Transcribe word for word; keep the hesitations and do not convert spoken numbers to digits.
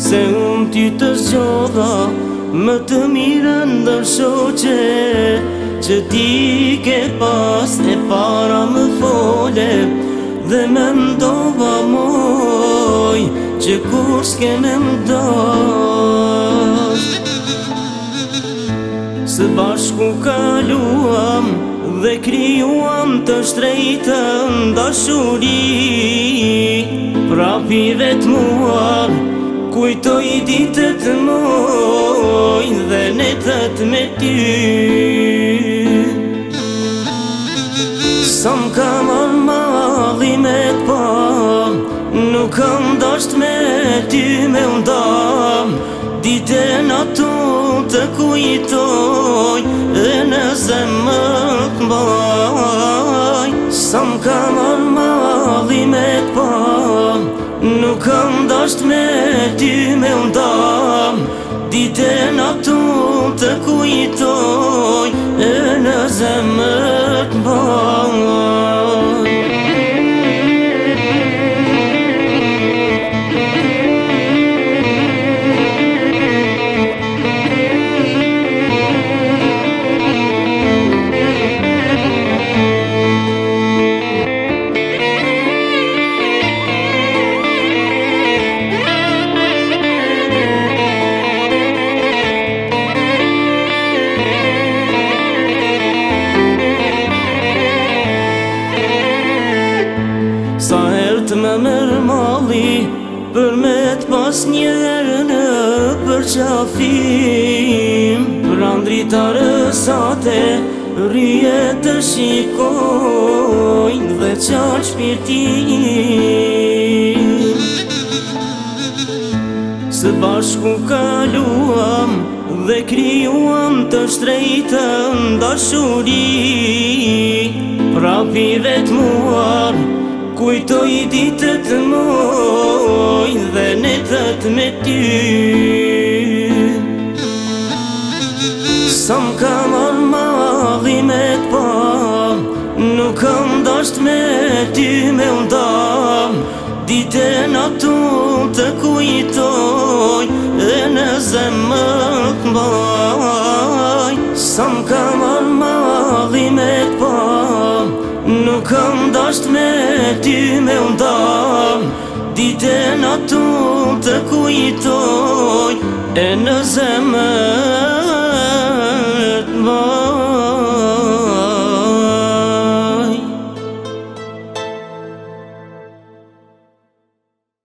Se unë ty të zgjodha, më të mirën ndërshoqe, që ti ke pas e para më fole, dhe me mdova moj, që kur s'kene mdash. Së bashku kaluam dhe kryuam të shtrejtën dashuri, prapi vet muar kujtoj ditët moj dhe netët me ty. Sa m'ka marrë malli me t'pa, nuk kam dasht me ty me ndam, ditën ato të kujtoj e në zemër t'mbaj. Sa m'ka marrë malli me t'pa, nuk kam dasht me ty me ndam, ditën ato të kujtoj e në zemër t'mbaj. Sa herë të më mërë malli, për me t'pas njerë në përqafim, për andrita rësate, rrije të shikojnë dhe qanë shpirtin. Së bashku kaluam dhe kryuam të shtrejtën dashuri, prapi vet muar kujtoj ditët moj dhe netët me ty. Sa m'ka marrë malli me t'pa, nuk kam dasht me ty me ndam, ditën ato të kujtoj e në zemër t'mbaj. Sa m'ka marrë malli me t'pa, nuk kam dasht me ty me ndam, ditën ato të kujtoj e në zemër